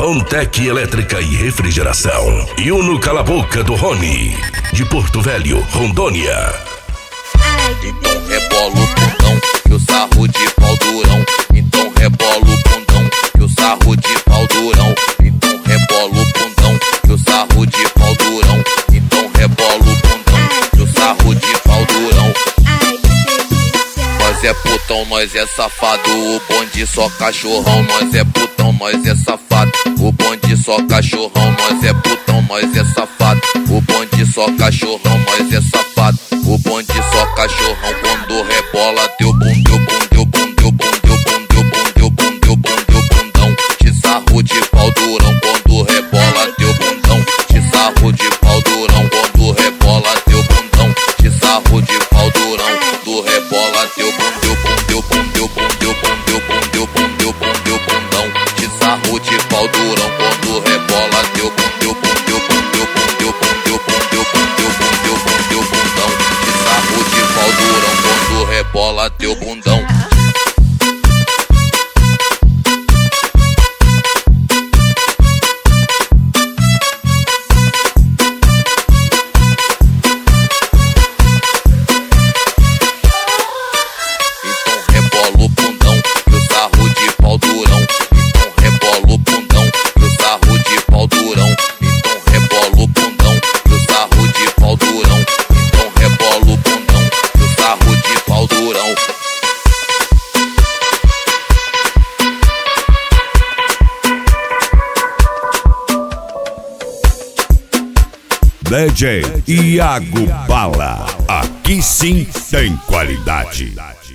Ontec Elétrica e Refrigeração. E Uno Cala Boca do Rony, de Porto Velho, Rondônia. Então rebola o bundão, que o sarro de pau durão. Então rebola o bundão, que o sarro de pau durão. Então rebola o bundão, que o sarro de pau durão. Então rebola o bundão, que o sarro de pau durão. Nós é putão, nós é safado, o bonde só cachorrão. Nós é putão, nós é safado, o bonde só cachorrão. Nós é putão, nós é safado, o bonde só cachorrão. Nós é safado, o bonde só cachorrão. Quando rebola teu bum, teu bum, teu bum, teu bum, teu bum, teu bum, teu bum, teu bum, teu bundão, te sarro de pau durão. Quando rebola teu bundão, te sarro de pau durão. Quando rebola teu bundão, te sarro de pau durão. Quando rebola teu bum, teu bum, teu bum, teu bum, teu bum, teu bum, teu bum, teu bum, teu bundão, te sarro de pau durão. Quando rebola teu bum, teu bum, teu bum, teu bum, teu bum, teu bum, teu bum, teu bum, teu bum, teu bundão, te sarro de pau durão. Quando rebola teu bundão. DJ Iago Bala, aqui sim tem qualidade.